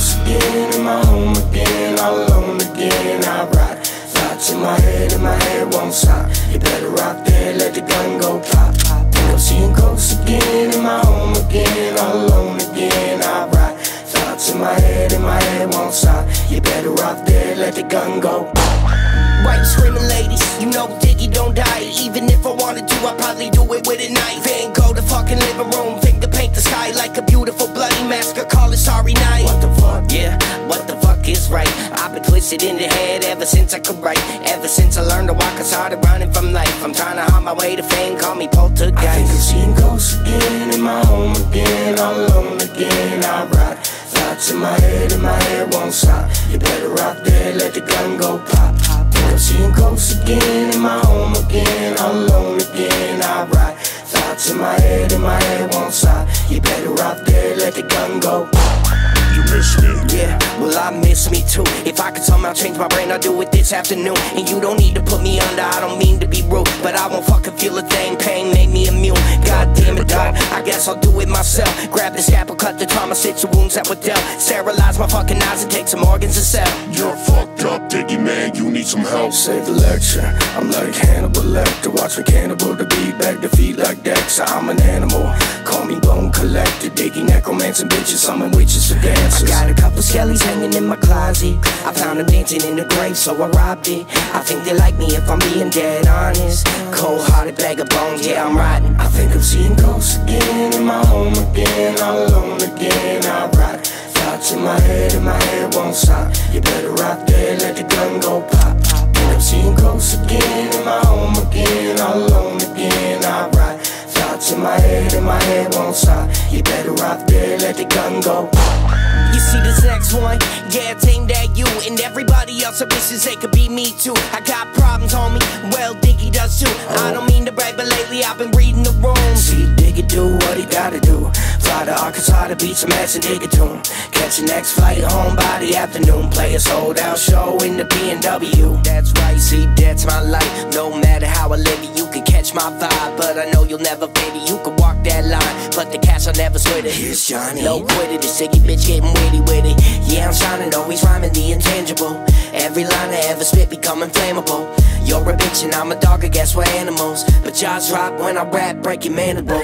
ghost again, in my home again, all alone again. I ride thoughts in my head won't stop. You better rock there, let the gun go pop. Think I'm seeing ghosts again, in my home again, all alone again. I ride thoughts in my head won't stop. You better rock there, let the gun go pop. Why you screaming, ladies? You know Diggy don't die. Even if I wanted to, I'd probably do it with a knife. Then go to fucking living room, finger paint the sky like a beautiful bloody mask, or call it Sorry Night. What the fuck? Yeah, what the fuck is right? I've been twisted in the head ever since I could write. Ever since I learned to walk, I started running from life. I'm trying to hide my way to fame, call me poltergeist. I think I'm seeing ghosts again, in my home again, all alone again. I ride thoughts in my head won't stop. You better rock there, let the gun go pop. I'm seeing ghosts again, in my home again, all alone again. I ride thoughts in my head won't stop. You better rock there, let the gun go. You miss me? Yeah, well I miss me too. If I could somehow change my brain, I'd do it this afternoon. And you don't need to put me under, I don't mean to be rude, but I won't fucking feel a thing, pain made me immune. God damn it, dog, I guess I'll do it myself. Grab the scalpel, cut the trauma, stitch the wounds that were dealt. Sterilize my fucking eyes and take some organs and sell. You're fucked up, Diggy man, you need some help. Save the lecture, I'm like Hannibal Lecter. Watch me cannibal, the beat back, defeat like Dexter. I'm an animal, call me bone collector. Diggy necromancer, bitches, summon witches for dancers. I got a couple skellies hanging in my closet. I found them dancing in the grave, so I robbed it. I think they like me if I'm being dead honest. Cold-hearted bag of bones, yeah, I'm riding. I think I'm seeing ghosts again, in my home again, all alone again. I ride thoughts in my head won't stop. You better rock there, let the gun go pop. Think I'm seeing ghosts again, in my home again, all alone again. I ride thoughts in my head won't stop. You better rock there, let the gun go pop. You see this next one? Yeah, it's aimed at you and everybody else that wishes they could be me too. I got problems, homie, well, Diggy does too. I don't mean to brag, but lately I've been reading the room. See Diggy do what he gotta do. Fly to Arkansas to beat some ass and dig a tune. Catch the next flight home by the afternoon. Play a sold out show in the BMW. That's right, see, that's my life. No matter how I live it, you can catch my vibe, but I know you'll never fit it. You can walk that line, but the cash I'll never split it. Here's Johnny. No quit it, this Diggy bitch getting witty with it. Yeah, I'm shining, always rhyming the intangible. Every line I ever spit become inflammable. You're a bitch and I'm a dog, I guess we're animals. But jaws drop when I rap, break your mandible.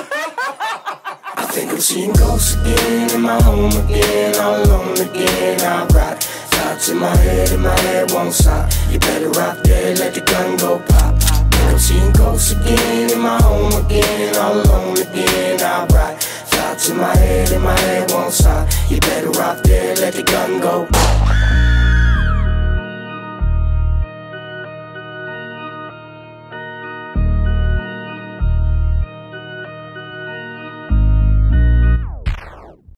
I think I'm seeing ghosts again, in my home again, all alone again. I ride thoughts in my head won't stop. You better rock there, let the gun go pop. Think I'm seeing ghosts again, in my home again, all alone again. I ride thoughts in my head won't stop. You better rock there, let the gun go pop.